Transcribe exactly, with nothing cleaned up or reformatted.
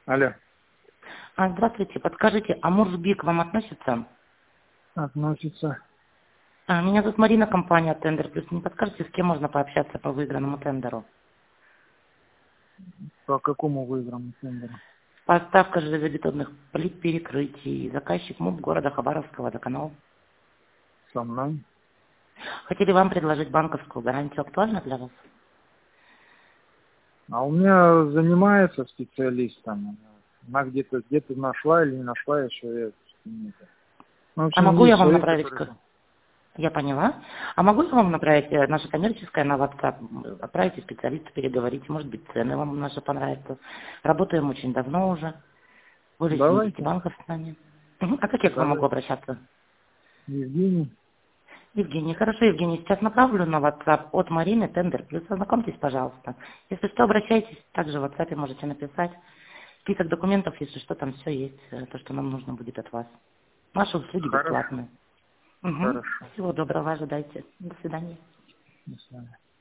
Алло. А, Здравствуйте, подскажите, а Мурсби к вам относится? Относится. А, Меня зовут Марина, компания Тендер Плюс. Не подскажете, с кем можно пообщаться по выигранному тендеру? По какому выигранному тендеру? Поставка железобетонных плит перекрытий. Заказчик МУП города Хабаровского, водоканал. Со мной? Хотели вам предложить банковскую гарантию. Актуально для вас? А у меня занимается специалистом. Она где-то где-то нашла или не нашла еще. Я, нет. Ну, в А общем, могу я есть вам человек, направить... который... к- Я поняла. А могу я вам направить э, наше коммерческое на WhatsApp? Отправите специалиста, переговорите. Может быть, цены вам наши понравятся. Работаем очень давно уже. Более семидесяти Давайте, банков с нами. Мгм. А как я к вам могу давайте. обращаться? Евгений. Евгений, хорошо, Евгений, сейчас направлю на WhatsApp от Марины Тендер Плюс. Ознакомьтесь, пожалуйста. Если что, обращайтесь, также в WhatsApp можете написать. Список документов, если что, там все есть, э, то, что нам нужно будет от вас. Наши услуги Хорошо, бесплатные. Угу. хорошо. Всего доброго, ожидайте. До свидания. До свидания.